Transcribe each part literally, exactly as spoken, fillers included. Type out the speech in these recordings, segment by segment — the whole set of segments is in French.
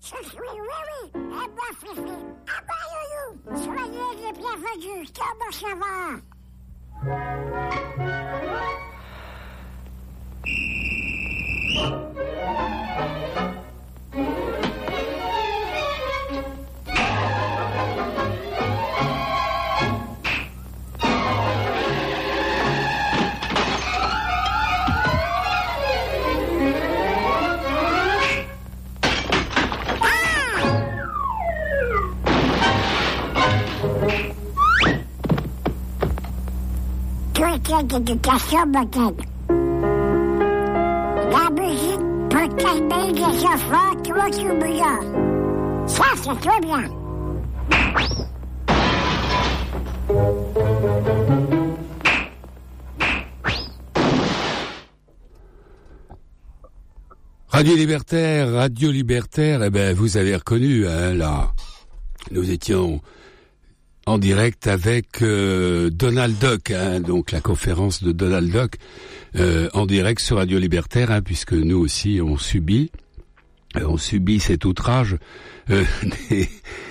Oui, oui, oui. Et moi, Fifi. Ah bah, Loulou. Soyez les bienvenus. Comment ça va? D'éducation moderne. La musique peut calmer les enfants trop turbulents. Ça, c'est très bien. Radio Libertaire, Radio Libertaire, eh ben, vous avez reconnu, hein, là. Nous étions en direct avec euh, Donald Duck, hein, donc la conférence de Donald Duck, euh, en direct sur Radio Libertaire, hein, puisque nous aussi on subit, euh, on subit cet outrage euh, des,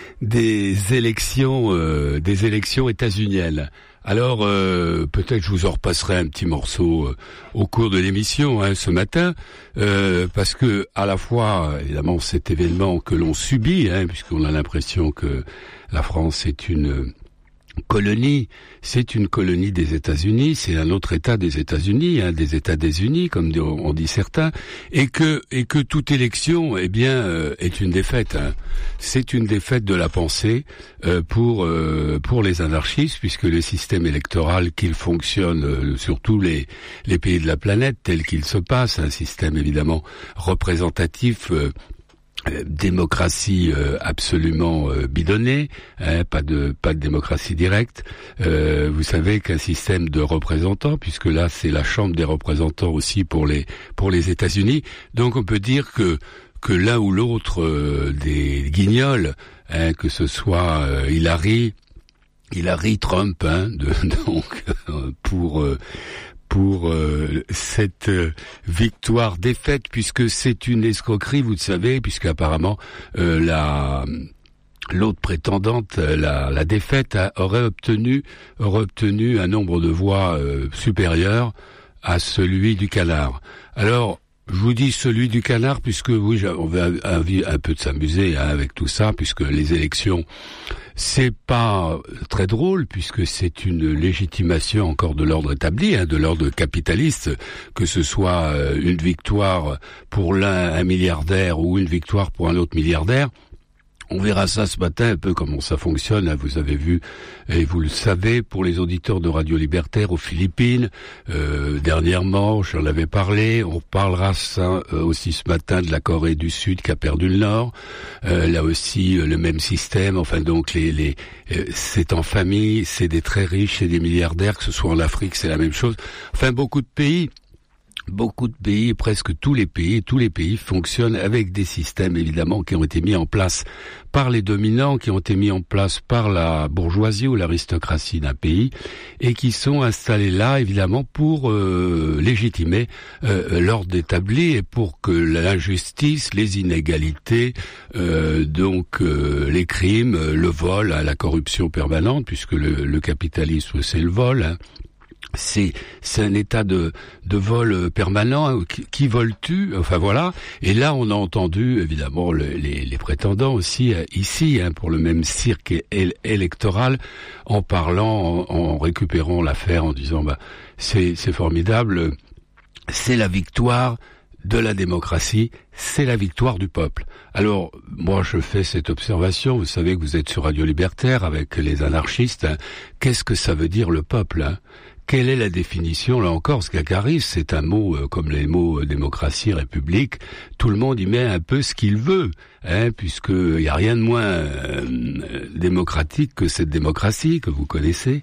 des élections, euh, des élections états-uniennes. Alors euh, peut-être je vous en repasserai un petit morceau euh, au cours de l'émission, hein, ce matin, euh, parce que à la fois évidemment cet événement que l'on subit, hein, puisqu'on a l'impression que la France est une colonie, c'est une colonie des États-Unis, c'est un autre État des États-Unis, hein, des États-Unis, comme on dit certains, et que et que toute élection, eh bien, euh, est une défaite. Hein. C'est une défaite de la pensée euh, pour euh, pour les anarchistes, puisque le système électoral qu'il fonctionne euh, sur tous les les pays de la planète, tel qu'il se passe, un système évidemment représentatif. Euh, Euh, démocratie euh, absolument euh, bidonnée, hein, pas de pas de démocratie directe. Euh, vous savez qu'un système de représentants, puisque là c'est la Chambre des représentants aussi pour les pour les États-Unis. Donc on peut dire que que l'un ou l'autre euh, des guignols, hein, que ce soit euh, Hillary, Hillary Trump, hein, de, donc euh, pour euh, pour euh, cette euh, victoire-défaite, puisque c'est une escroquerie, vous le savez, puisque apparemment euh, la l'autre prétendante, la, la défaite, a, aurait obtenu aurait obtenu un nombre de voix euh, supérieur à celui du canard. Alors, je vous dis celui du canard, puisque oui, on va envie un peu de s'amuser, hein, avec tout ça, puisque les élections, c'est pas très drôle, puisque c'est une légitimation encore de l'ordre établi, hein, de l'ordre capitaliste, que ce soit une victoire pour l'un, un milliardaire, ou une victoire pour un autre milliardaire. On verra ça ce matin, un peu comment ça fonctionne, hein, vous avez vu, et vous le savez, pour les auditeurs de Radio Libertaire aux Philippines, euh, dernièrement, j'en avais parlé, on parlera ça euh, aussi ce matin de la Corée du Sud qui a perdu le Nord, euh, là aussi, euh, le même système, enfin donc, les, les, euh, c'est en famille, c'est des très riches, c'est des milliardaires, que ce soit en Afrique, c'est la même chose, enfin beaucoup de pays. Beaucoup de pays, presque tous les pays, tous les pays fonctionnent avec des systèmes évidemment qui ont été mis en place par les dominants, qui ont été mis en place par la bourgeoisie ou l'aristocratie d'un pays et qui sont installés là évidemment pour euh, légitimer euh, l'ordre établi et pour que l'injustice, les inégalités, euh, donc euh, les crimes, le vol, la corruption permanente, puisque le, le capitalisme c'est le vol, hein, C'est, c'est un état de, de vol permanent. Hein, qui, qui vole-tu? Enfin voilà. Et là, on a entendu évidemment le, les, les prétendants aussi euh, ici, hein, pour le même cirque é- électoral, en parlant, en, en récupérant l'affaire, en disant bah c'est, c'est formidable, c'est la victoire de la démocratie, c'est la victoire du peuple. Alors, moi, je fais cette observation. Vous savez que vous êtes sur Radio Libertaire avec les anarchistes. Hein. Qu'est-ce que ça veut dire le peuple, hein? Quelle est la définition, là encore, ce qu'Acaris, c'est un mot, euh, comme les mots euh, démocratie, république, tout le monde y met un peu ce qu'il veut, hein, puisqu'il n'y a rien de moins euh, démocratique que cette démocratie que vous connaissez,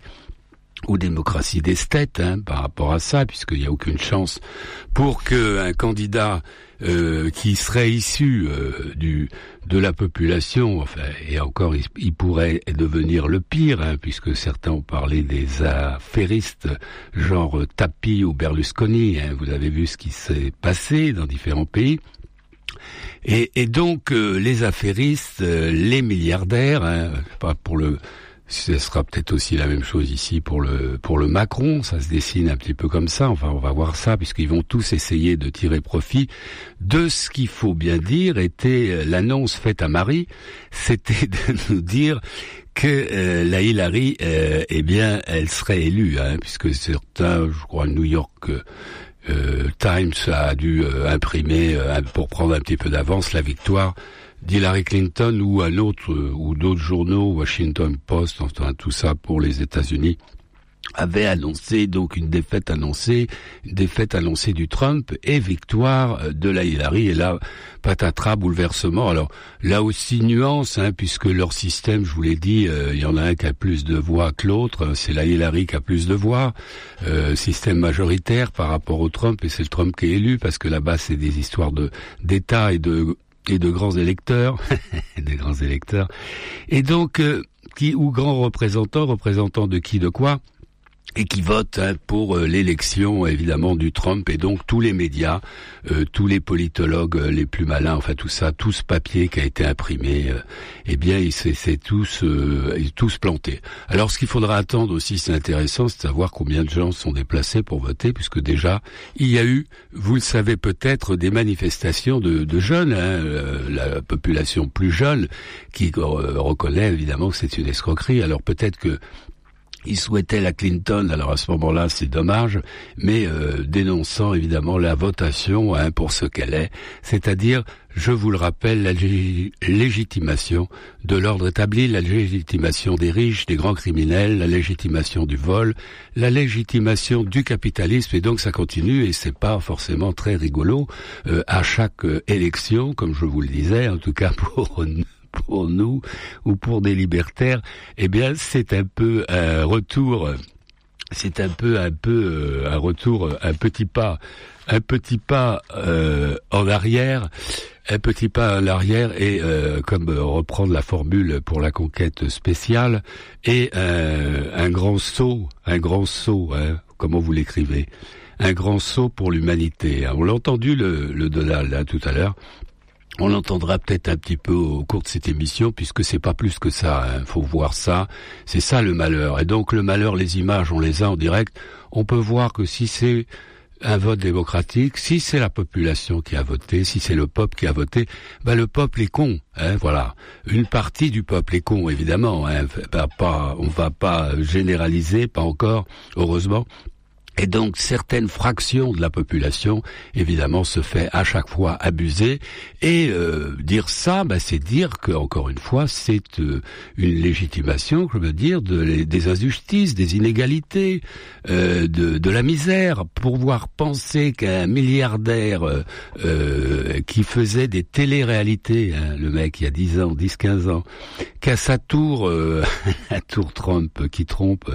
ou démocratie d'esthète, hein, par rapport à ça, puisqu'il n'y a aucune chance pour qu'un candidat euh, qui serait issu euh, du de la population, enfin, et encore, il, il pourrait devenir le pire, hein, puisque certains ont parlé des affairistes, genre Tapie ou Berlusconi, hein, vous avez vu ce qui s'est passé dans différents pays. Et, et donc euh, les affairistes, euh, les milliardaires, hein, pas pour le, ce sera peut-être aussi la même chose ici pour le pour le Macron, ça se dessine un petit peu comme ça. Enfin, on va voir ça puisqu'ils vont tous essayer de tirer profit de ce qu'il faut bien dire était l'annonce faite à Marie, c'était de nous dire que euh, la Hillary, euh, eh bien, elle serait élue, hein, puisque certains, je crois, New York euh, Times a dû euh, imprimer euh, pour prendre un petit peu d'avance la victoire d'Hillary Clinton ou un autre euh, ou d'autres journaux, Washington Post, enfin tout ça pour les États-Unis, avait annoncé donc une défaite annoncée, une défaite annoncée du Trump et victoire de la Hillary. Et là, patatras, bouleversement. Alors là aussi nuance, hein, puisque leur système, je vous l'ai dit, euh, il y en a un qui a plus de voix que l'autre. C'est la Hillary qui a plus de voix. Euh, système majoritaire par rapport au Trump, et c'est le Trump qui est élu parce que là-bas c'est des histoires de d'État et de et de grands électeurs, des grands électeurs. Et donc euh, qui ou grands représentants, représentants de qui, de quoi? Et qui votent hein, pour euh, l'élection évidemment du Trump, et donc tous les médias, euh, tous les politologues euh, les plus malins, enfin tout ça, tout ce papier qui a été imprimé, euh, eh bien il s'est, c'est tous, euh, tous plantés. Alors ce qu'il faudra attendre aussi, c'est intéressant, c'est de savoir combien de gens sont déplacés pour voter, puisque déjà il y a eu, vous le savez peut-être, des manifestations de, de jeunes, hein, euh, la population plus jeune, qui euh, reconnaît évidemment que c'est une escroquerie. Alors peut-être que il souhaitait la Clinton, alors à ce moment-là c'est dommage, mais euh, dénonçant évidemment la votation hein, pour ce qu'elle est, c'est-à-dire, je vous le rappelle, la lég- légitimation de l'ordre établi, la légitimation des riches, des grands criminels, la légitimation du vol, la légitimation du capitalisme, et donc ça continue, et c'est pas forcément très rigolo euh, à chaque euh, élection, comme je vous le disais, en tout cas pour pour nous ou pour des libertaires, eh bien c'est un peu un retour, c'est un peu un peu un retour, un petit pas, un petit pas euh, en arrière, un petit pas en arrière et euh, comme euh, reprendre la formule pour la conquête spéciale, et euh, un grand saut, un grand saut, hein, comment vous l'écrivez, un grand saut pour l'humanité. On l'a entendu le, le Donald là tout à l'heure. On l'entendra peut-être un petit peu au cours de cette émission, puisque c'est pas plus que ça, hein. Faut voir ça. C'est ça le malheur. Et donc le malheur, les images, on les a en direct. On peut voir que si c'est un vote démocratique, si c'est la population qui a voté, si c'est le peuple qui a voté, ben le peuple est con, hein, voilà. Une partie du peuple est con, évidemment, hein. Ben, pas, on va pas généraliser, pas encore, heureusement. Et donc, certaines fractions de la population, évidemment, se fait à chaque fois abuser. Et euh, dire ça, bah, c'est dire que, encore une fois, c'est euh, une légitimation, je veux dire, de, des injustices, des inégalités, euh, de, de la misère. Pouvoir penser qu'un milliardaire euh, euh, qui faisait des télé-réalités, hein, le mec il y a dix ans, dix, quinze ans, qu'à sa tour, euh, à tour Trump qui trompe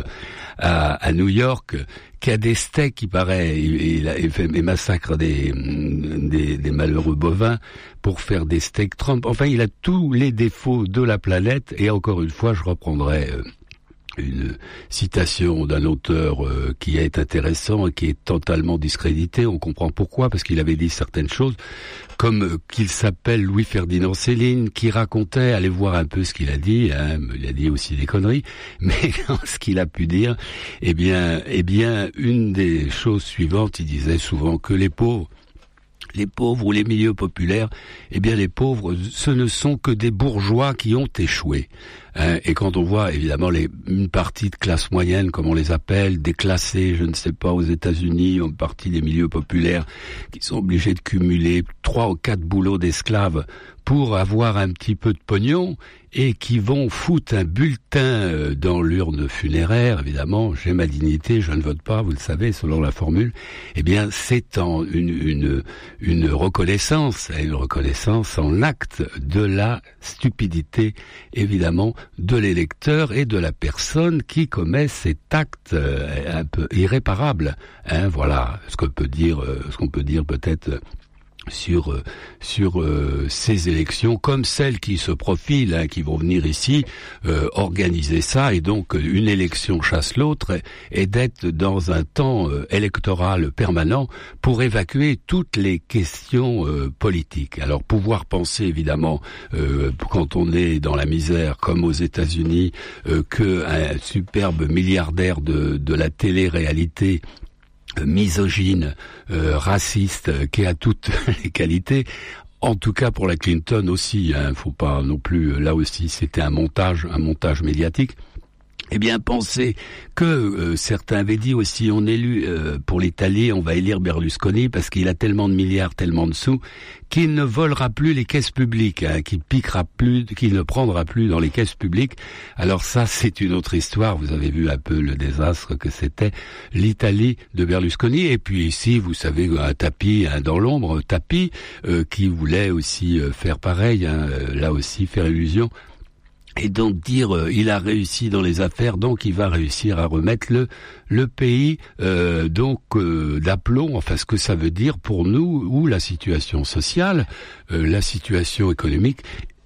à, à New York, qui a des steaks, qui paraît, il, il, fait, il massacre des, des, des malheureux bovins pour faire des steaks Trump. Enfin, il a tous les défauts de la planète. Et encore une fois, je reprendrai euh, une citation d'un auteur euh, qui est intéressant et qui est totalement discrédité. On comprend pourquoi, parce qu'il avait dit certaines choses, comme euh, qu'il s'appelle Louis-Ferdinand Céline, qui racontait, allez voir un peu ce qu'il a dit, hein, il a dit aussi des conneries, mais ce qu'il a pu dire, eh bien, eh bien, une des choses suivantes, il disait souvent que les pauvres, les pauvres ou les milieux populaires, eh bien les pauvres, ce ne sont que des bourgeois qui ont échoué. Hein, et quand on voit évidemment les, une partie de classe moyenne, comme on les appelle, déclassés, je ne sais pas, aux États-Unis, une partie des milieux populaires qui sont obligés de cumuler trois ou quatre boulots d'esclaves pour avoir un petit peu de pognon, et qui vont foutre un bulletin dans l'urne funéraire, évidemment, j'ai ma dignité, je ne vote pas, vous le savez, selon la formule, eh bien, c'est en une, une, une reconnaissance, une reconnaissance en acte de la stupidité, évidemment, de l'électeur et de la personne qui commet cet acte un peu irréparable, hein, voilà, ce qu'on peut dire, ce qu'on peut dire peut-être sur euh, sur euh, ces élections comme celles qui se profilent, hein, qui vont venir ici euh, organiser ça, et donc une élection chasse l'autre, et, et d'être dans un temps euh, électoral permanent pour évacuer toutes les questions euh, politiques. Alors pouvoir penser évidemment euh, quand on est dans la misère comme aux États-Unis euh, que un superbe milliardaire de de la télé-réalité misogyne, euh, raciste, euh, qui a toutes les qualités. En tout cas pour la Clinton aussi, hein, faut pas non plus. Là aussi, c'était un montage, un montage médiatique. Eh bien, pensez que euh, certains avaient dit aussi, on élu euh, pour l'Italie, on va élire Berlusconi parce qu'il a tellement de milliards, tellement de sous, qu'il ne volera plus les caisses publiques, hein, qu'il piquera plus, qu'il ne prendra plus dans les caisses publiques. Alors ça, c'est une autre histoire. Vous avez vu un peu le désastre que c'était l'Italie de Berlusconi. Et puis ici, vous savez, un tapis, hein, dans l'ombre, un tapis euh, qui voulait aussi euh, faire pareil, hein, euh, là aussi faire illusion. Et donc dire euh, il a réussi dans les affaires, donc il va réussir à remettre le le pays euh, donc euh, d'aplomb. Enfin, ce que ça veut dire pour nous, où la situation sociale, euh, la situation économique,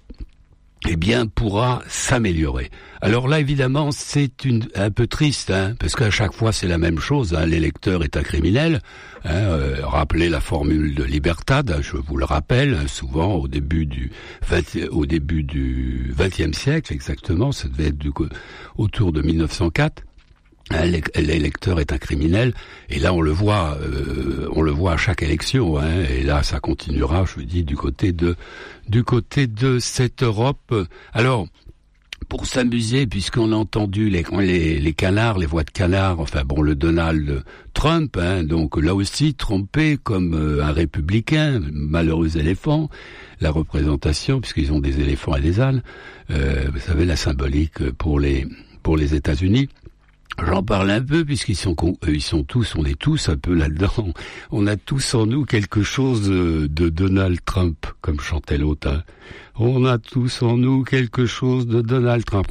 eh bien, pourra s'améliorer. Alors là, évidemment, c'est une, un peu triste, hein, parce qu'à chaque fois, c'est la même chose. Hein, l'électeur est un criminel. Hein, euh, rappelez la formule de Libertad, je vous le rappelle, hein, souvent au début du vingt, au début du vingtième siècle, exactement, ça devait être du, autour de mille neuf cent quatre. L'électeur est un criminel, et là on le voit, euh, on le voit à chaque élection, hein, et là ça continuera, je vous dis, du côté de, du côté de cette Europe. Alors, pour s'amuser, puisqu'on a entendu les, les, les canards, les voix de canards, enfin bon, le Donald Trump, hein, donc là aussi trompé comme euh, un républicain, malheureux éléphant, la représentation, puisqu'ils ont des éléphants et des ânes, euh, vous savez, la symbolique pour les, pour les États-Unis. J'en parle un peu puisqu'ils sont ils sont tous, on est tous un peu là-dedans. On a tous en nous quelque chose de Donald Trump, comme chantait l'autre. Hein. On a tous en nous quelque chose de Donald Trump.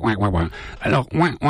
Alors,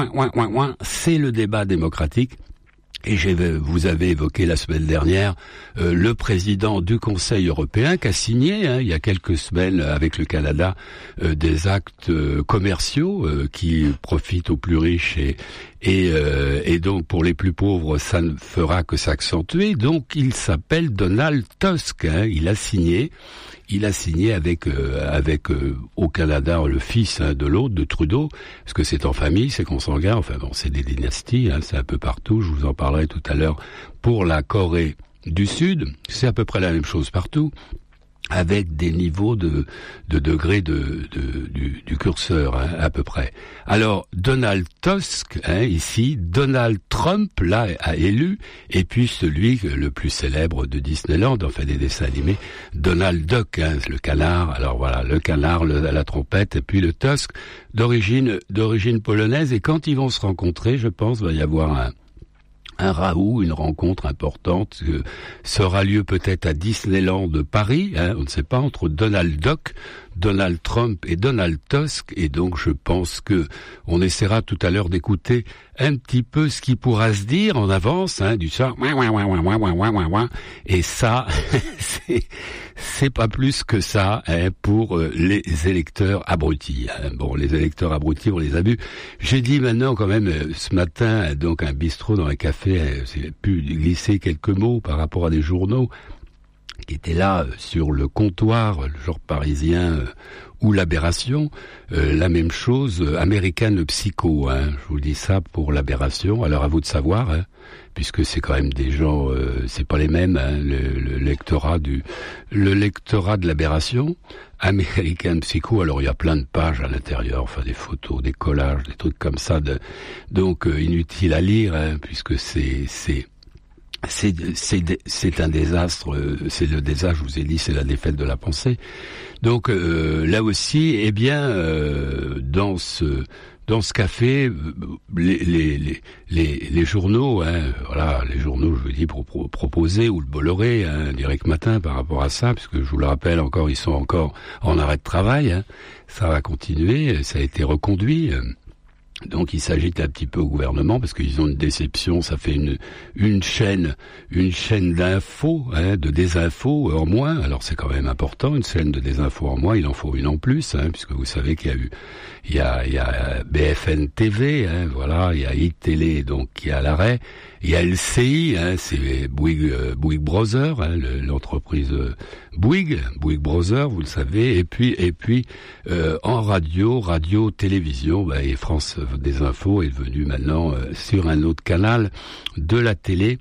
c'est le débat démocratique. Et j'ai, vous avez évoqué la semaine dernière euh, le président du Conseil européen qui a signé, hein, il y a quelques semaines avec le Canada, euh, des actes euh, commerciaux euh, qui profitent aux plus riches et et, euh, et donc pour les plus pauvres, ça ne fera que s'accentuer. Donc il s'appelle Donald Tusk. Hein, il a signé. Il a signé avec euh, avec euh, au Canada le fils, hein, de l'autre, de Trudeau, parce que c'est en famille, c'est consanguin, enfin bon, c'est des dynasties, hein, c'est un peu partout, je vous en parlerai tout à l'heure. Pour la Corée du Sud, c'est à peu près la même chose partout, avec des niveaux de, de degrés de, de, du, du curseur, hein, à peu près. Alors, Donald Tusk, hein, ici, Donald Trump, là, a élu, et puis celui le plus célèbre de Disneyland, enfin des dessins animés, Donald Duck, hein, le canard, alors voilà, le canard, le, la trompette, et puis le Tusk, d'origine, d'origine polonaise, et quand ils vont se rencontrer, je pense, il va y avoir un un raout, une rencontre importante euh, sera lieu peut-être à Disneyland de Paris, hein, on ne sait pas, entre Donald Duck, Donald Trump et Donald Tusk, et donc je pense que on essaiera tout à l'heure d'écouter un petit peu ce qui pourra se dire en avance, hein, du ça, et ça, c'est, c'est pas plus que ça, hein, pour euh, les électeurs abrutis. Hein. Bon, les électeurs abrutis, on les a vus. J'ai dit maintenant quand même euh, ce matin, donc un bistrot dans un café, euh, j'ai pu glisser quelques mots par rapport à des journaux qui étaient là euh, sur le comptoir, le genre parisien euh, ou l'Aberration, euh, la même chose, euh, American Psycho, hein, je vous dis ça pour l'Aberration, alors à vous de savoir, hein, puisque c'est quand même des gens, euh, c'est pas les mêmes, hein, le, le lectorat du, le lectorat de l'Aberration, American Psycho, alors il y a plein de pages à l'intérieur, enfin des photos, des collages, des trucs comme ça, de, donc euh, inutile à lire, hein, puisque c'est, c'est, C'est, c'est, c'est un désastre, c'est le désastre, je vous ai dit, c'est la défaite de la pensée. Donc euh, là aussi, eh bien, euh, dans ce dans ce café, les les les les, les journaux, hein, voilà, les journaux, je vous dis, pour, pour proposer, ou le Bolloré, hein, Direct Matin, par rapport à ça, puisque je vous le rappelle encore, ils sont encore en arrêt de travail, hein, ça va continuer, ça a été reconduit. Donc, ils s'agitent un petit peu au gouvernement parce qu'ils ont une déception. Ça fait une une chaîne, une chaîne d'infos, hein, de désinfos en moins. Alors, c'est quand même important, une chaîne de désinfos en moins. Il en faut une en plus, hein, puisque vous savez qu'il y a eu, il y a, il y a B F M T V, hein, voilà, il y a iTélé, donc qui est à l'arrêt. Il y a L C I, hein, c'est Bouygues, euh, Bouygues Brothers, hein, le, l'entreprise euh, Bouygues, Bouygues Brothers, vous le savez. Et puis, et puis euh, en radio, radio, télévision, bah, et France des Infos est devenu maintenant euh, sur un autre canal de la télé,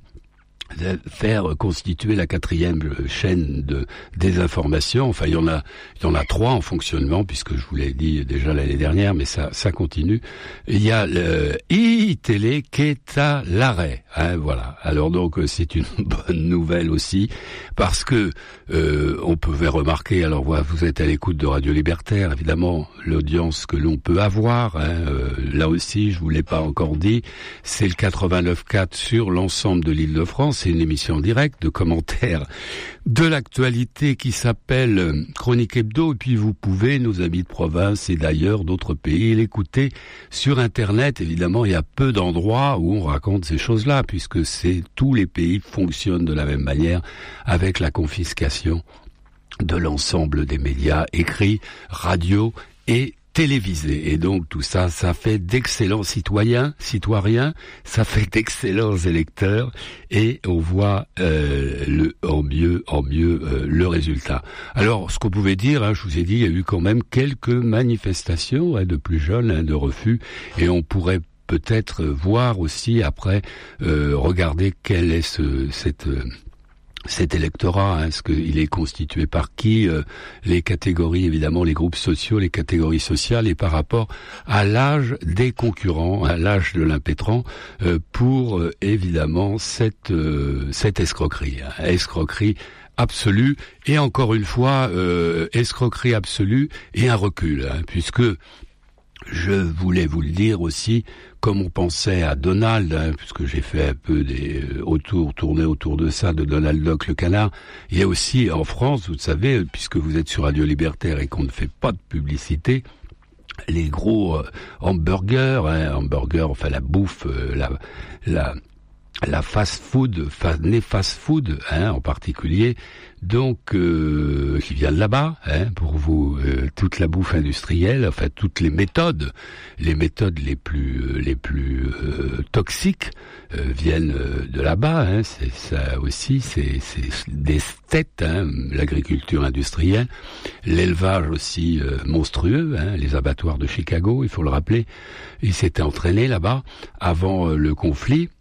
faire constituer la quatrième chaîne de désinformation. Enfin, il y en a, il y en a trois en fonctionnement, puisque je vous l'ai dit déjà l'année dernière, mais ça, ça continue. Il y a le iTélé qui est à l'arrêt. Hein, voilà. Alors donc, c'est une bonne nouvelle aussi, parce que euh, on pouvait remarquer. Alors, voilà, vous êtes à l'écoute de Radio Libertaire, évidemment, l'audience que l'on peut avoir. Hein, euh, là aussi, je vous l'ai pas encore dit, c'est le quatre-vingt-neuf virgule quatre sur l'ensemble de l'Île-de-France. C'est une émission en direct de commentaires de l'actualité qui s'appelle Chronique Hebdo. Et puis vous pouvez, nos amis de province et d'ailleurs d'autres pays, l'écouter sur Internet. Évidemment, il y a peu d'endroits où on raconte ces choses-là, puisque c'est tous les pays fonctionnent de la même manière avec la confiscation de l'ensemble des médias écrits, radio et télévisé. Et donc tout ça, ça fait d'excellents citoyens, citoyens, ça fait d'excellents électeurs, et on voit euh, le en mieux, en mieux euh, le résultat. Alors, ce qu'on pouvait dire, hein, je vous ai dit, il y a eu quand même quelques manifestations hein, de plus jeunes, hein, de refus, et on pourrait peut-être voir aussi après, euh, regarder quel est ce, cette euh, cet électorat, hein, est-ce qu'il est constitué par qui, euh, les catégories, évidemment, les groupes sociaux, les catégories sociales, et par rapport à l'âge des concurrents, à l'âge de l'impétrant, euh, pour, euh, évidemment, cette, euh, cette escroquerie, hein, escroquerie absolue, et encore une fois, euh, escroquerie absolue et un recul, hein, puisque je voulais vous le dire aussi, comme on pensait à Donald, hein, puisque j'ai fait un peu des euh, autour, tourner autour de ça, de Donald Duck le canard. Il y a aussi en France, vous le savez, puisque vous êtes sur Radio Libertaire et qu'on ne fait pas de publicité, les gros euh, hamburgers, hein, hamburgers, enfin la bouffe, euh, la, la, la fast-food, fa, les fast-food, hein, en particulier, donc euh, qui vient de là-bas, hein, pour vous, euh, toute la bouffe industrielle, enfin toutes les méthodes, les méthodes les plus euh, les plus euh, toxiques euh, viennent euh, de là-bas. Hein, c'est ça aussi, c'est c'est des steaks, hein, l'agriculture industrielle, l'élevage aussi euh, monstrueux, hein, les abattoirs de Chicago, il faut le rappeler, ils s'étaient entraînés là-bas avant euh, le conflit.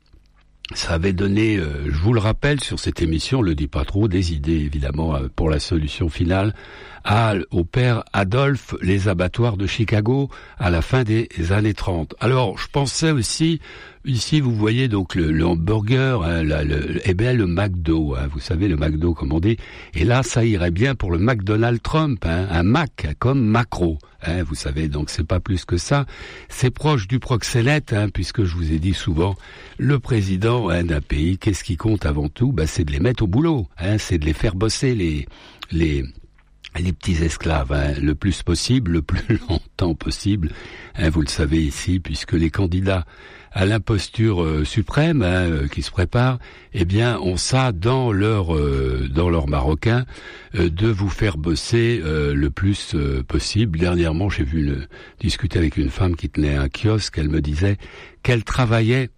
Ça avait donné, euh, je vous le rappelle, sur cette émission, on le dit pas trop, des idées évidemment euh, pour la solution finale à, au père Adolphe, les abattoirs de Chicago à la fin des années trente. Alors, je pensais aussi, ici vous voyez donc le, le hamburger, hein, la, le, eh bien le McDo, hein, vous savez le McDo comme on dit, et là ça irait bien pour le McDonald Trump, hein, un Mac comme macro. Hein, vous savez, donc c'est pas plus que ça. C'est proche du proxénète, hein, puisque je vous ai dit souvent, le président hein, d'un pays, qu'est-ce qui compte avant tout ? Bah, c'est de les mettre au boulot, hein, c'est de les faire bosser les les les petits esclaves, hein, le plus possible, le plus longtemps possible. Hein, vous le savez ici, puisque les candidats à l'imposture euh, suprême hein, euh, qui se préparent, eh bien, ont ça dans leur euh, dans leur marocain euh, de vous faire bosser euh, le plus euh, possible. Dernièrement, j'ai vu une, discuter avec une femme qui tenait un kiosque. Elle me disait qu'elle travaillait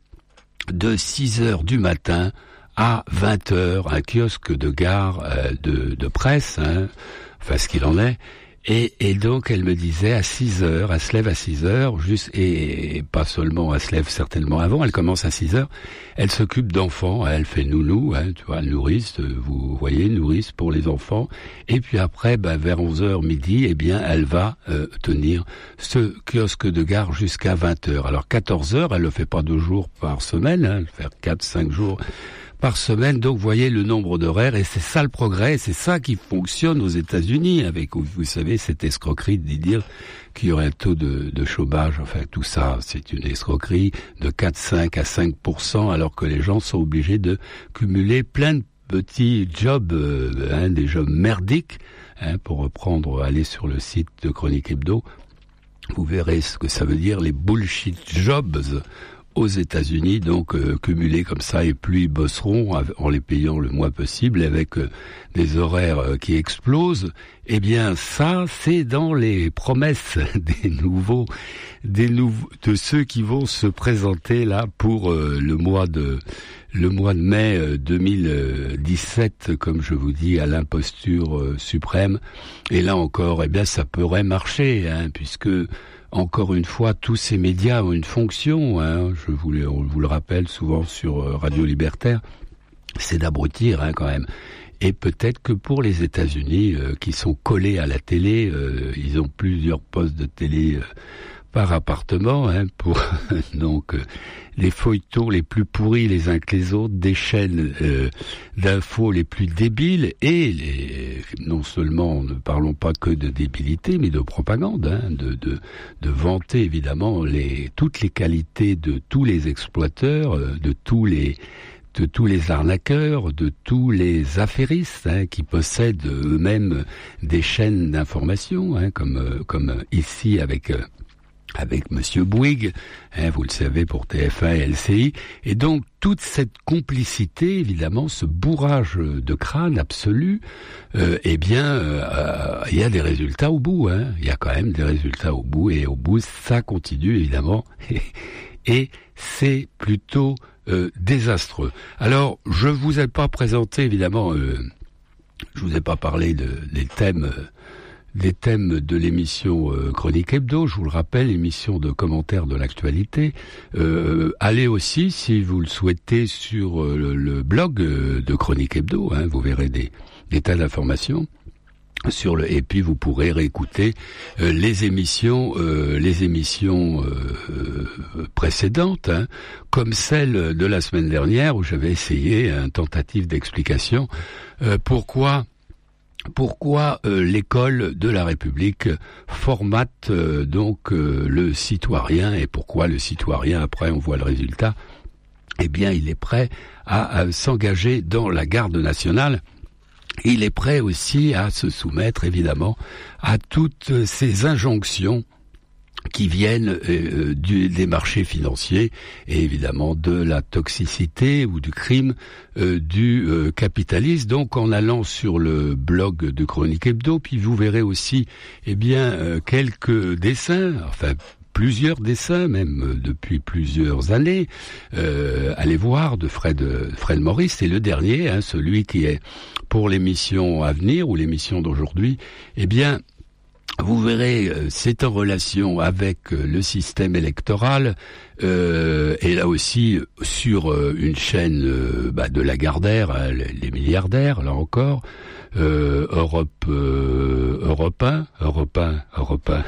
de six heures du matin à vingt heures, un kiosque de gare euh, de, de presse, hein, enfin ce qu'il en est. Et, et donc elle me disait à six heures, elle se lève à six heures, juste et, et pas seulement, elle se lève certainement avant, elle commence à six heures, elle s'occupe d'enfants, elle fait nounou, hein, tu vois, nourrice, vous voyez, nourrice pour les enfants, et puis après, ben, vers onze heures midi, eh bien, elle va euh, tenir ce kiosque de gare jusqu'à vingt heures. Alors quatorze heures, elle le fait pas deux jours par semaine, hein, elle fait quatre, cinq jours par semaine, donc vous voyez le nombre d'horaires, et c'est ça le progrès, c'est ça qui fonctionne aux États-Unis, avec, vous savez, cette escroquerie de dire qu'il y aurait un taux de, de chômage, enfin tout ça, c'est une escroquerie de quatre, cinq à cinq pour cent, alors que les gens sont obligés de cumuler plein de petits jobs, euh, hein, des jobs merdiques, hein, pour reprendre, aller sur le site de Chronique Hebdo, vous verrez ce que ça veut dire, les bullshit jobs aux États-Unis, donc euh, cumulés comme ça, et plus ils bosseront en les payant le moins possible, avec euh, des horaires euh, qui explosent. Eh bien, ça, c'est dans les promesses des nouveaux, des nouveaux, de ceux qui vont se présenter là pour euh, le mois de le mois de mai euh, deux mille dix-sept, comme je vous dis, à l'imposture euh, suprême. Et là encore, eh bien, ça pourrait marcher, hein, puisque encore une fois, tous ces médias ont une fonction, hein, je vous le, on vous le rappelle souvent sur Radio Libertaire, c'est d'abrutir, hein, quand même. Et peut-être que pour les États-Unis, euh, qui sont collés à la télé, euh, ils ont plusieurs postes de télé euh, par appartement, hein, pour donc euh, les feuilletons les plus pourris les uns que les autres, des chaînes euh, d'infos les plus débiles, et les, non seulement, ne parlons pas que de débilité, mais de propagande, hein, de, de, de vanter évidemment les, toutes les qualités de tous les exploiteurs, euh, de tous les de tous les arnaqueurs, de tous les affairistes, hein, qui possèdent eux-mêmes des chaînes d'information, hein, comme euh, comme ici avec euh, avec Monsieur Bouygues, hein, vous le savez, pour T F un et L C I. Et donc, toute cette complicité, évidemment, ce bourrage de crâne absolu, euh, eh bien, euh, il y a des résultats au bout, hein. Il y a quand même des résultats au bout, et au bout, ça continue, évidemment. Et, et c'est plutôt euh, désastreux. Alors, je vous ai pas présenté, évidemment, euh, je vous ai pas parlé de, des thèmes... Euh, des thèmes de l'émission euh, Chronique Hebdo, je vous le rappelle, émission de commentaires de l'actualité. Euh, allez aussi, si vous le souhaitez, sur euh, le, le blog euh, de Chronique Hebdo, hein, vous verrez des, des tas d'informations. Sur le, et puis vous pourrez réécouter euh, les émissions, euh, les émissions euh, euh, précédentes, hein, comme celle de la semaine dernière où j'avais essayé une tentative d'explication euh, pourquoi. Pourquoi euh, l'école de la République formate euh, donc euh, le citoyen, et pourquoi le citoyen, après on voit le résultat, eh bien il est prêt à, à s'engager dans la garde nationale. Il est prêt aussi à se soumettre évidemment à toutes ces injonctions qui viennent euh, du, des marchés financiers et évidemment de la toxicité ou du crime euh, du euh, capitalisme. Donc en allant sur le blog de Chronique Hebdo, puis vous verrez aussi eh bien euh, quelques dessins, enfin plusieurs dessins même euh, depuis plusieurs années. Euh, allez voir de Fred Fred Maurice, c'est le dernier, hein, celui qui est pour l'émission à venir ou l'émission d'aujourd'hui. Eh bien vous verrez, c'est en relation avec le système électoral, euh, et là aussi sur une chaîne euh, bah, de Lagardère, hein, les milliardaires, là encore, euh, Europe, euh, Europe un, Europe un, Europe un.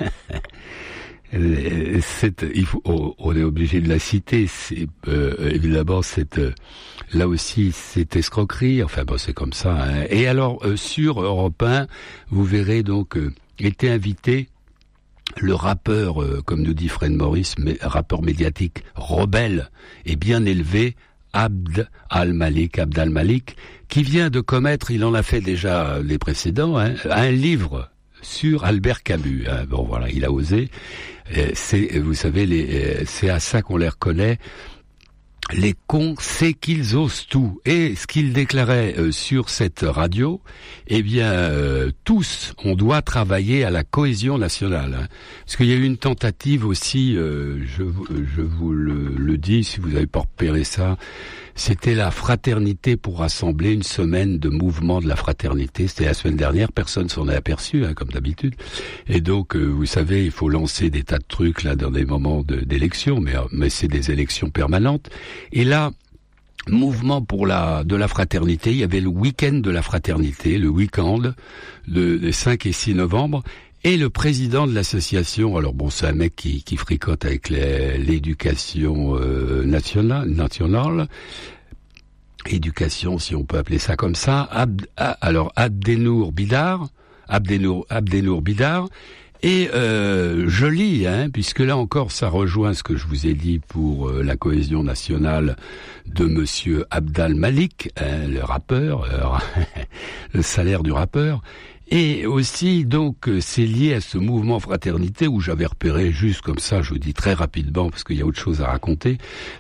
C'est, il faut, on est obligé de la citer. C'est euh, évidemment cette, là aussi, c'est escroquerie. Enfin bon, c'est comme ça. Hein. Et alors euh, sur Europe un, vous verrez donc. Euh, était invité le rappeur, euh, comme nous dit Fred Maurice, mais, rappeur médiatique rebelle et bien élevé, Abd al-Malik, Abd al-Malik, qui vient de commettre, il en a fait déjà les précédents, hein, un livre sur Albert Camus. Hein. Bon voilà, il a osé. Euh, c'est, vous savez, les, euh, c'est à ça qu'on les reconnaît. Les cons, c'est qu'ils osent tout. Et ce qu'il déclarait euh, sur cette radio, eh bien, euh, tous, on doit travailler à la cohésion nationale. Hein. Parce qu'il y a eu une tentative aussi, euh, je, je vous le, le dis, si vous n'avez pas repéré ça, c'était la fraternité pour rassembler, une semaine de mouvement de la fraternité. C'était la semaine dernière, personne s'en est aperçu, hein, comme d'habitude. Et donc, euh, vous savez, il faut lancer des tas de trucs là dans des moments de, d'élections, mais, mais c'est des élections permanentes. Et là, mouvement pour la de la fraternité, il y avait le week-end de la fraternité, le week-end de, de cinq et six novembre. Et le président de l'association, alors bon, c'est un mec qui, qui fricote avec les, l'éducation euh, nationale, nationale, éducation, si on peut appeler ça comme ça. Abd, alors Abdenour Bidar, Abdenour, Abdenour Bidar. Et euh, je lis, hein, puisque là encore, ça rejoint ce que je vous ai dit pour euh, la cohésion nationale de Monsieur Abd al-Malik, hein, le rappeur, euh, le salaire du rappeur. Et aussi, donc, c'est lié à ce mouvement fraternité où j'avais repéré, juste comme ça, je vous dis très rapidement, parce qu'il y a autre chose à raconter,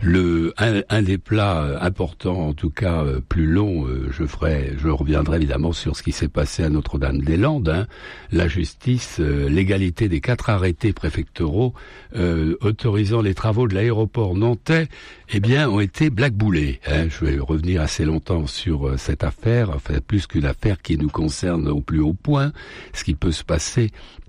le un, un des plats importants, en tout cas plus long, je ferai, je reviendrai évidemment sur ce qui s'est passé à Notre-Dame-des-Landes, hein, la justice, euh, l'égalité des quatre arrêtés préfectoraux euh, autorisant les travaux de l'aéroport nantais, eh bien, ont été blackboulés. Hein. Je vais revenir assez longtemps sur euh, cette affaire, enfin plus qu'une affaire qui nous concerne au plus haut point, ce qui peut se passer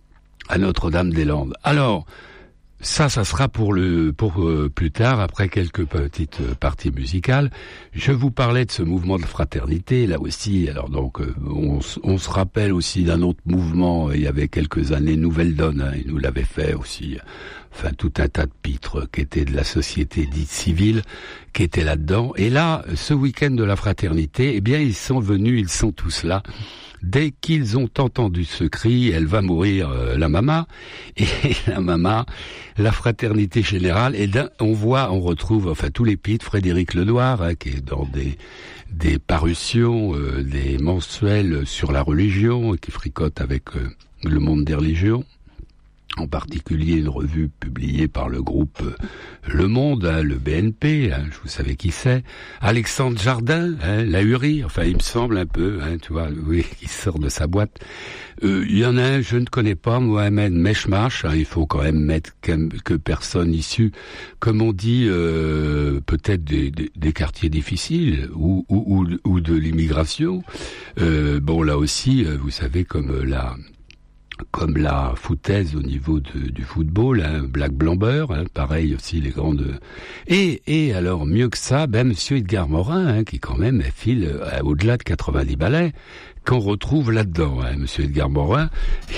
à Notre-Dame-des-Landes. Alors, ça, ça sera pour le pour euh, plus tard, après quelques petites euh, parties musicales. Je vous parlais de ce mouvement de fraternité, là aussi. Alors donc, euh, on, on se rappelle aussi d'un autre mouvement, euh, il y avait quelques années, Nouvelle Donne, hein, il nous l'avait fait aussi. Enfin, tout un tas de pitres qui étaient de la société dite civile, qui étaient là-dedans. Et là, ce week-end de la fraternité, eh bien, ils sont venus, ils sont tous là. Dès qu'ils ont entendu ce cri, elle va mourir, euh, la mama, et la mama, la fraternité générale, et là, on voit, on retrouve, enfin, tous les pitres, Frédéric Lenoir, hein, qui est dans des, des parutions, euh, des mensuels sur la religion, qui fricote avec euh, le monde des religions. En particulier une revue publiée par le groupe Le Monde, hein, le B N P, hein, vous savez qui c'est. Alexandre Jardin, hein, la Hurie, enfin il me semble un peu, hein, tu vois, oui, qui sort de sa boîte. Euh, il y en a un, je ne connais pas, Mohamed Meshmash, hein, il faut quand même mettre que, que personne issue, comme on dit, euh, peut-être des, des, des quartiers difficiles ou, ou, ou, ou de l'immigration. Euh, bon, là aussi, vous savez, comme la... comme la foutaise au niveau de, du football, hein, Black Blamber, hein, pareil aussi les grandes... Et, et alors, mieux que ça, ben Monsieur Edgar Morin, hein, qui quand même file euh, au-delà de quatre-vingt-dix balais, qu'on retrouve là-dedans, hein, Monsieur Edgar Morin,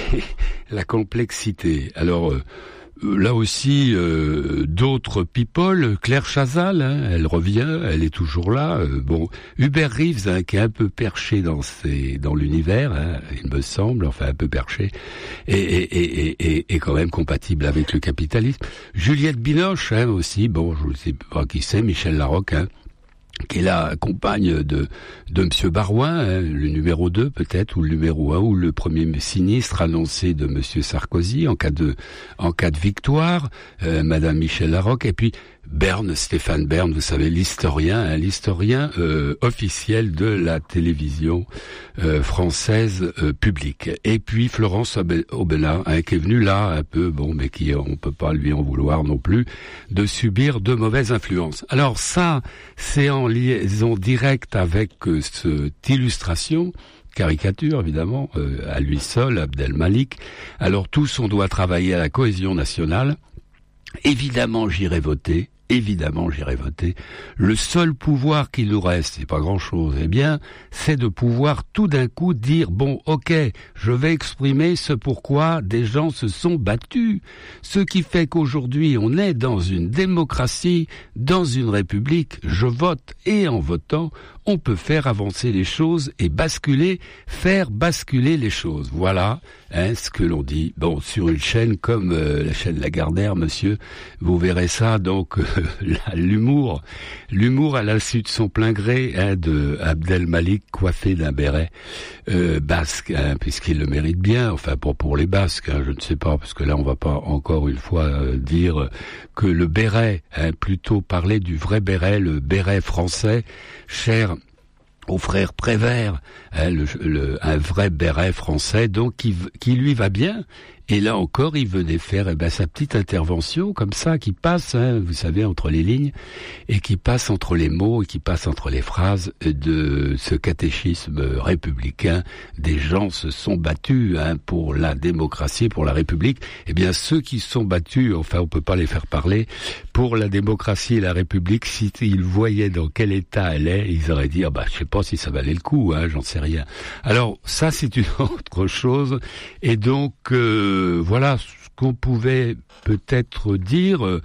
la complexité. Alors... Euh, Là aussi, euh, d'autres people, Claire Chazal, hein, elle revient, elle est toujours là. Euh, bon, Hubert Reeves, hein, qui est un peu perché dans ses, dans l'univers, hein, il me semble, enfin un peu perché, et, et, et, et, et quand même compatible avec le capitalisme. Juliette Binoche, hein, aussi, bon, je ne sais pas qui c'est, Michel Larocque, hein, qui est la compagne de de Monsieur Barouin, hein, le numéro deux peut-être, ou le numéro un, ou le premier sinistre annoncé de Monsieur Sarkozy en cas de en cas de victoire, euh, Madame Michel Larocque, et puis Bern, Stéphane Bern, vous savez, l'historien, hein, l'historien euh, officiel de la télévision euh, française euh, publique. Et puis Florence Aubenas, hein, qui est venue là un peu, bon, mais qui on peut pas lui en vouloir non plus, de subir de mauvaises influences. Alors ça, c'est en liaison directe avec euh, cette illustration, caricature évidemment, euh, à lui seul, Abdel Malik. Alors tous, on doit travailler à la cohésion nationale. Évidemment, j'irai voter. Évidemment, j'irai voter. Le seul pouvoir qu'il nous reste, c'est pas grand-chose, eh bien, c'est de pouvoir tout d'un coup dire, bon, ok, je vais exprimer ce pourquoi des gens se sont battus. Ce qui fait qu'aujourd'hui, on est dans une démocratie, dans une république, je vote, et en votant, on peut faire avancer les choses et basculer, faire basculer les choses. Voilà, hein, ce que l'on dit. Bon, sur une chaîne comme euh, la chaîne Lagardère, monsieur, vous verrez ça, donc, euh, l'humour, l'humour à l'insu de son plein gré, hein, de Abdel Malik, coiffé d'un béret euh, basque, hein, puisqu'il le mérite bien, enfin, pour, pour les Basques, hein, je ne sais pas, parce que là, on va pas encore une fois euh, dire que le béret, hein, plutôt parler du vrai béret, le béret français, cher au frère Prévert, hein, le, le, un vrai béret français, donc qui, qui lui va bien. Et là encore, il venait faire eh ben, sa petite intervention comme ça, qui passe, hein, vous savez, entre les lignes, et qui passe entre les mots, et qui passe entre les phrases de ce catéchisme républicain. Des gens se sont battus, hein, pour la démocratie, pour la République. Eh bien, ceux qui se sont battus, enfin, on peut pas les faire parler, pour la démocratie et la République, s'ils voyaient dans quel état elle est, ils auraient dit, ah bah, je sais pas si ça valait le coup, hein, j'en sais rien. Alors, ça, c'est une autre chose. Et donc, euh, Euh, voilà ce qu'on pouvait peut-être dire euh,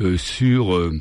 sur euh,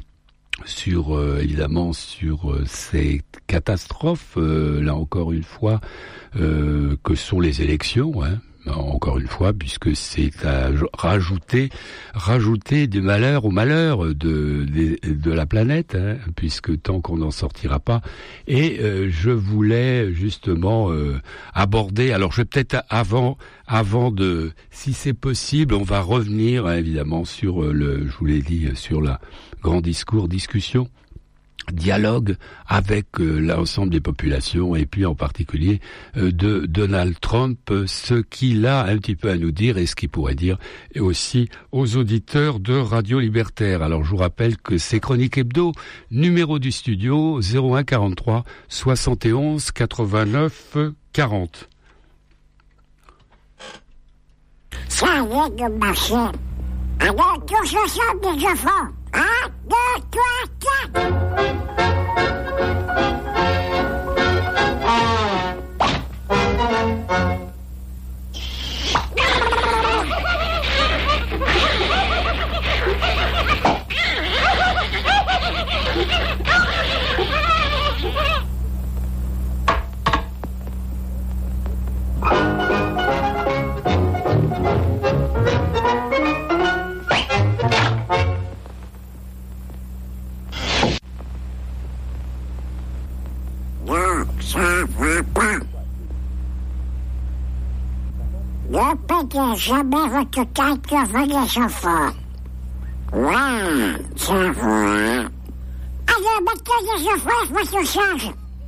sur euh, évidemment sur euh, ces catastrophes, euh, là encore une fois, euh, que sont les élections, hein. encore une fois, puisque c'est à rajouter, rajouter des malheurs aux malheurs de, de, de la planète, hein, puisque tant qu'on n'en sortira pas. Et euh, je voulais justement euh, aborder, alors je vais peut-être avant, avant de, si c'est possible, on va revenir hein, évidemment sur le, je vous l'ai dit, sur la grand discours, discussion, dialogue avec euh, l'ensemble des populations et puis en particulier euh, de Donald Trump, euh, ce qu'il a un petit peu à nous dire et ce qu'il pourrait dire et aussi aux auditeurs de Radio Libertaire. Alors je vous rappelle que c'est Chronique Hebdo, numéro du studio zéro un quarante-trois soixante et onze quatre-vingt-neuf quarante. Ça y est de marcher. Alors tous ensemble les enfants. Un, deux, trois, quatre. Ne payez jamais votre carte devant les enfants. Ouais, ça va. Alors maintenant les enfants, moi je change.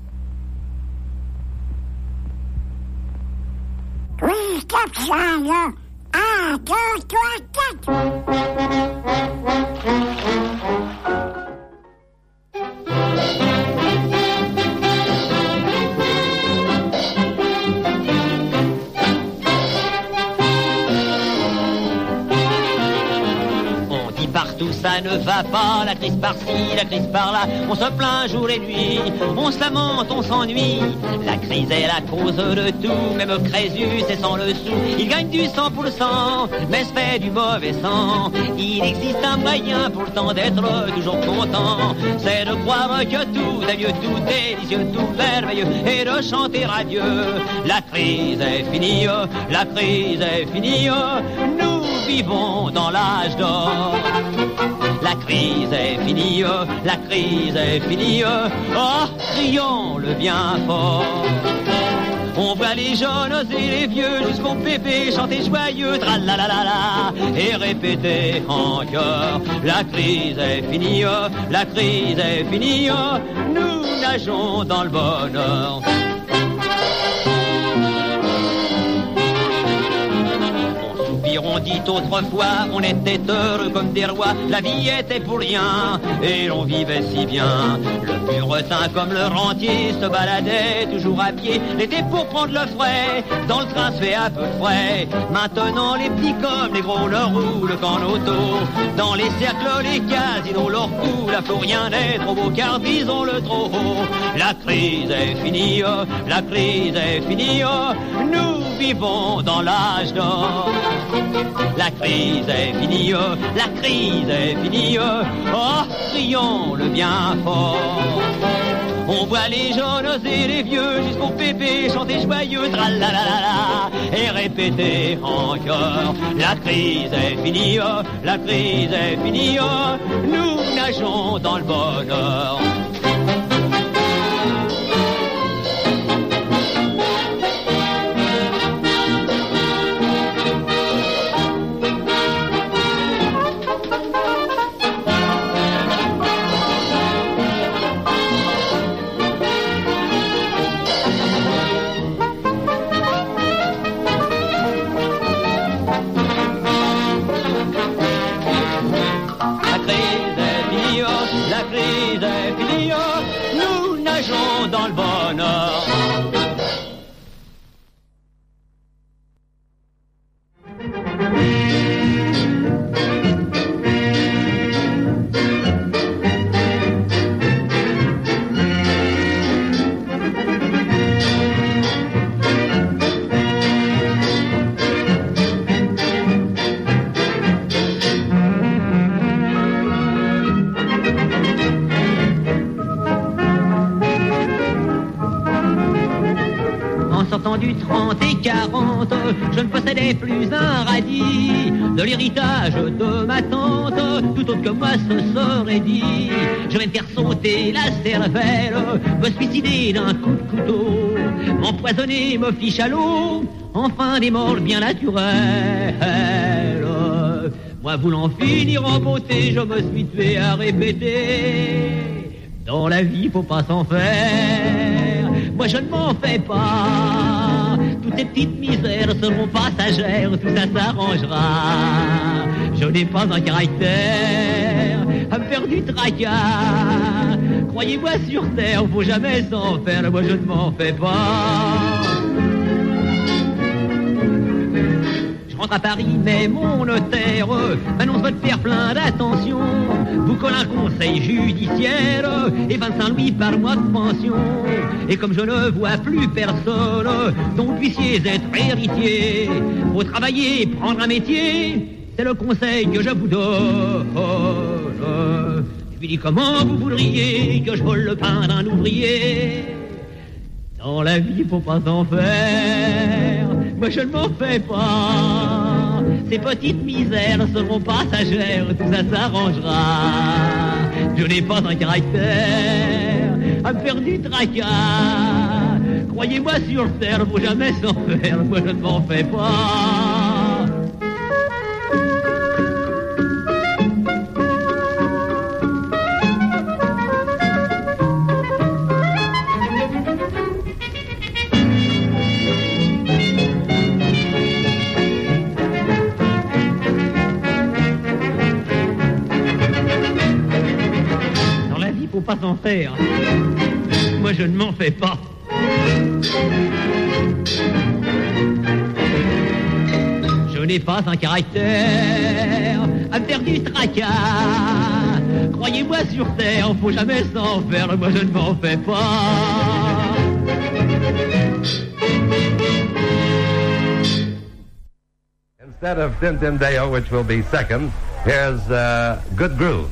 Oui, comme ça là. Un, deux, trois, quatre. Partout ça ne va pas, la crise par-ci, la crise par-là, on se plaint jour et nuit, on se lamente, on s'ennuie. La crise est la cause de tout, même Crésus c'est sans le sou. Il gagne du cent pour cent, mais se fait du mauvais sang. Il existe un moyen pourtant d'être toujours content, c'est de croire que tout est mieux, tout est délicieux, tout merveilleux, et de chanter à Dieu. La crise est finie, la crise est finie, nous vivons dans l'âge d'or. La crise est finie, la crise est finie, oh, crions-le bien fort. On voit les jeunes et les vieux jusqu'au bébé chanter joyeux, tralalalala, et répéter encore. La crise est finie, la crise est finie, nous nageons dans le bonheur. On dit autrefois, on était heureux comme des rois, la vie était pour rien, et l'on vivait si bien. Le puretin comme le rentier se baladait toujours à pied, l'été pour prendre le frais, dans le train se fait un peu de frais. Maintenant les petits comme les gros leur roulent qu'en auto, dans les cercles, les casinos leur coulent, à faut rien n'est trop beau car disons le trop haut. La crise est finie, la crise est finie, nous vivons dans l'âge d'or. La crise est finie, la crise est finie, oh, crions-le bien fort. On voit les jeunes et les vieux jusqu'au bébé chanter joyeux, tralalalala, et répéter encore. La crise est finie, la crise est finie, nous nageons dans le bonheur. Dans le bonheur. sortant du trente et quarante, je ne possédais plus un radis. De l'héritage de ma tante, tout autre que moi se serait dit. Je vais me faire sauter la cervelle, me suicider d'un coup de couteau, m'empoisonner, me fiche à l'eau, enfin des morts bien naturelles. Moi voulant finir en beauté, je me suis tué à répéter. Dans la vie, faut pas s'en faire. Moi, je ne m'en fais pas. Toutes ces petites misères seront passagères. Tout ça s'arrangera. Je n'ai pas un caractère à me faire du tracas. Croyez-moi, sur terre, faut jamais s'en faire. Moi, je ne m'en fais pas. Je rentre à Paris, mais mon notaire m'annonce votre faire plein d'attention. Vous colle un conseil judiciaire et vingt-cinq louis par mois de pension. Et comme je ne vois plus personne dont vous puissiez être héritier, faut travailler et prendre un métier, c'est le conseil que je vous donne. Je lui dis comment vous voudriez que je vole le pain d'un ouvrier. Dans la vie, faut pas s'en faire. Moi, je ne m'en fais pas. Ces petites misères seront passagères. Tout ça s'arrangera. Je n'ai pas un caractère à me faire du tracas. Croyez-moi, sur terre, faut jamais s'en faire. Moi, je ne m'en fais pas. Faut pas s'en faire. Moi, je ne m'en fais pas. Je n'ai pas un caractère à me faire du tracas. Croyez-moi, sur terre, faut jamais s'en faire. Moi, je ne m'en fais pas. Instead of Din Din Deo, which will be second, here's uh, Good Groove.